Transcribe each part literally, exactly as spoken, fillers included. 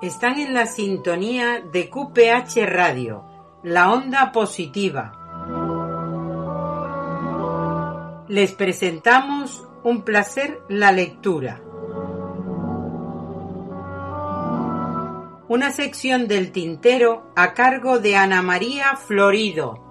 Están en la sintonía de Q P H Radio, la onda positiva. Les presentamos Un placer la lectura. Una sección del tintero a cargo de Ana María Florido.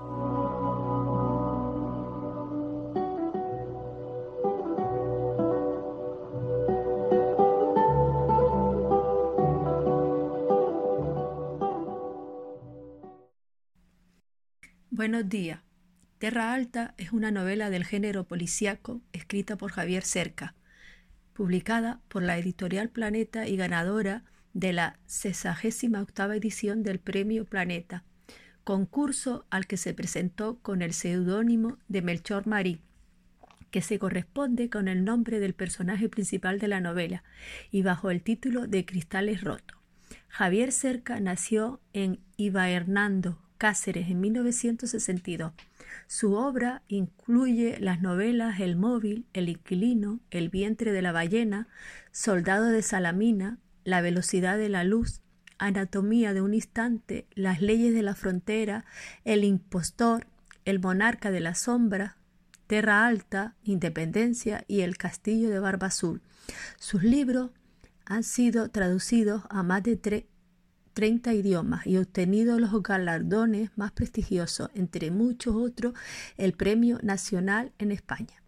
Buenos días. Terra Alta es una novela del género policíaco escrita por Javier Cerca, publicada por la editorial Planeta y ganadora de la sesagésima octava edición del Premio Planeta, concurso al que se presentó con el seudónimo de Melchor Marín, que se corresponde con el nombre del personaje principal de la novela y bajo el título de Cristales Rotos. Javier Cerca nació en Ibahernando, Cáceres, en mil novecientos sesenta y dos. Su obra incluye las novelas El móvil, El inquilino, El vientre de la ballena, Soldado de Salamina, La velocidad de la luz, Anatomía de un instante, Las leyes de la frontera, El impostor, El monarca de la sombra, Terra Alta, Independencia y El castillo de Barba Azul. Sus libros han sido traducidos a más de tres treinta idiomas y obtenido los galardones más prestigiosos, entre muchos otros el Premio Nacional en España.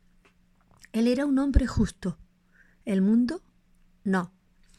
Él era un hombre justo. ¿El mundo? No.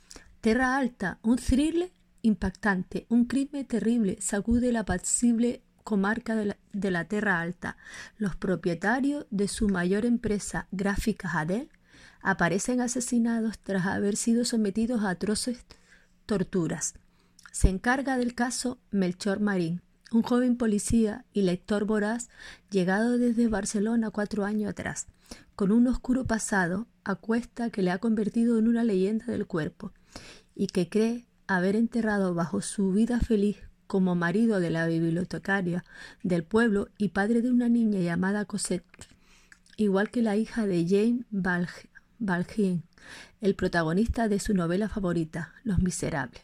Terra Alta, un thriller impactante, un crimen terrible, sacude la apacible comarca de la, de la Terra Alta. Los propietarios de su mayor empresa gráfica Adel aparecen asesinados tras haber sido sometidos a atroces torturas. Se encarga del caso Melchor Marín, un joven policía y lector voraz llegado desde Barcelona cuatro años atrás, con un oscuro pasado a cuesta que le ha convertido en una leyenda del cuerpo y que cree haber enterrado bajo su vida feliz como marido de la bibliotecaria del pueblo y padre de una niña llamada Cosette, igual que la hija de James Valjean, el protagonista de su novela favorita, Los Miserables.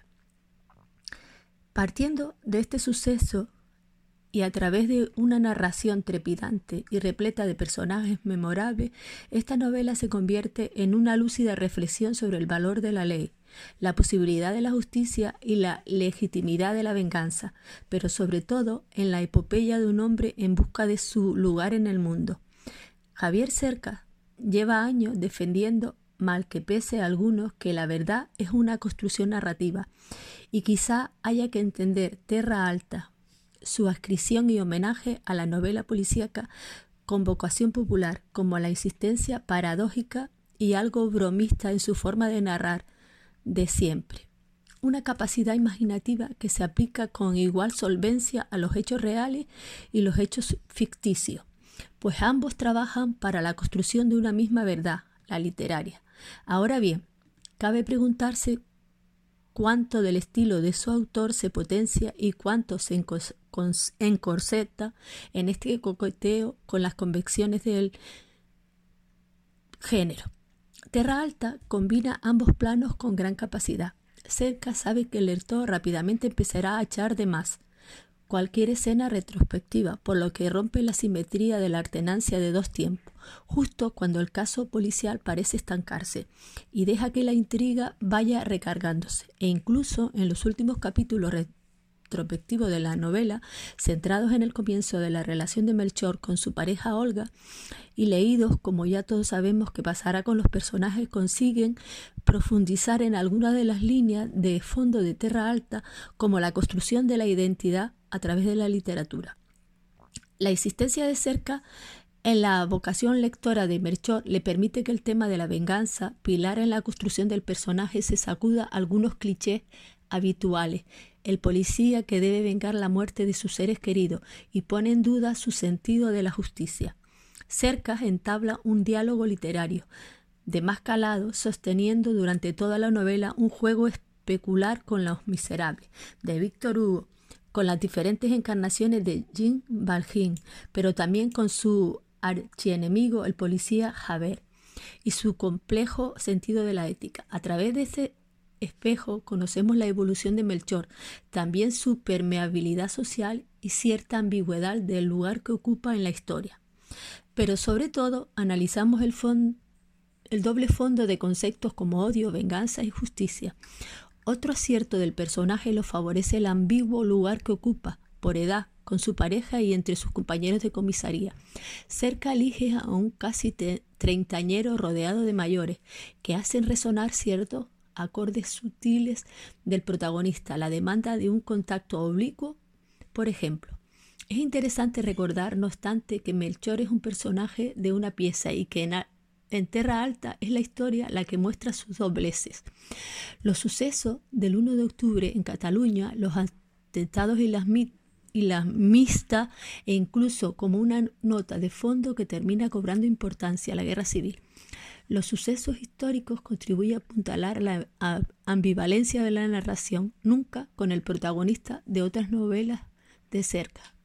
Partiendo de este suceso y a través de una narración trepidante y repleta de personajes memorables, esta novela se convierte en una lúcida reflexión sobre el valor de la ley, la posibilidad de la justicia y la legitimidad de la venganza, pero sobre todo en la epopeya de un hombre en busca de su lugar en el mundo. Javier Cerca lleva años defendiendo, mal que pese a algunos, que la verdad es una construcción narrativa y quizá haya que entender Terra Alta, su adscripción y homenaje a la novela policíaca con vocación popular, como la insistencia paradójica y algo bromista en su forma de narrar de siempre. Una capacidad imaginativa que se aplica con igual solvencia a los hechos reales y los hechos ficticios, pues ambos trabajan para la construcción de una misma verdad, la literaria. Ahora bien, cabe preguntarse cuánto del estilo de su autor se potencia y cuánto se encorseta en este coqueteo con las convenciones del género. Terra Alta combina ambos planos con gran capacidad. Cerca sabe que el lector rápidamente empezará a echar de más cualquier escena retrospectiva, por lo que rompe la simetría de la alternancia de dos tiempos, justo cuando el caso policial parece estancarse, y deja que la intriga vaya recargándose, e incluso en los últimos capítulos retrospectivos de la novela, centrados en el comienzo de la relación de Melchor con su pareja Olga, y leídos como ya todos sabemos que pasará con los personajes, consiguen profundizar en algunas de las líneas de fondo de Terra Alta, como la construcción de la identidad a través de la literatura. La existencia de Cerca en la vocación lectora de Melchor le permite que el tema de la venganza, pilar en la construcción del personaje, se sacuda algunos clichés habituales. El policía que debe vengar la muerte de sus seres queridos y pone en duda su sentido de la justicia. Cerca entabla un diálogo literario de más calado, sosteniendo durante toda la novela un juego especular con Los Miserables, de Víctor Hugo, con las diferentes encarnaciones de Jean Valjean, pero también con su archienemigo, el policía Javert, y su complejo sentido de la ética. A través de ese espejo conocemos la evolución de Melchor, también su permeabilidad social y cierta ambigüedad del lugar que ocupa en la historia. Pero sobre todo analizamos el, el doble fondo de conceptos como odio, venganza y justicia. Otro acierto del personaje lo favorece el ambiguo lugar que ocupa, por edad, con su pareja y entre sus compañeros de comisaría. Cerca elige a un casi treintañero rodeado de mayores, que hacen resonar ciertos acordes sutiles del protagonista, la demanda de un contacto oblicuo, por ejemplo. Es interesante recordar, no obstante, que Melchor es un personaje de una pieza y que en, en Terra Alta es la historia la que muestra sus dobleces. Los sucesos del uno de octubre en Cataluña, los atentados y las, y las mixtas, e incluso como una nota de fondo que termina cobrando importancia a la guerra civil. Los sucesos históricos contribuyen a apuntalar la ambivalencia de la narración, nunca con el protagonista de otras novelas de cerca.